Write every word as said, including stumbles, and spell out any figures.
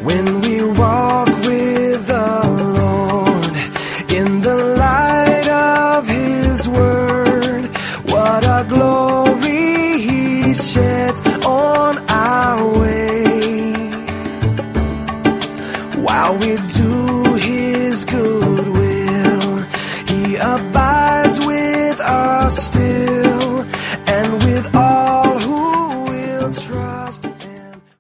when we walk with the Lord in the light of His Word. What a glory He sheds on our way, while we do His good will. He abides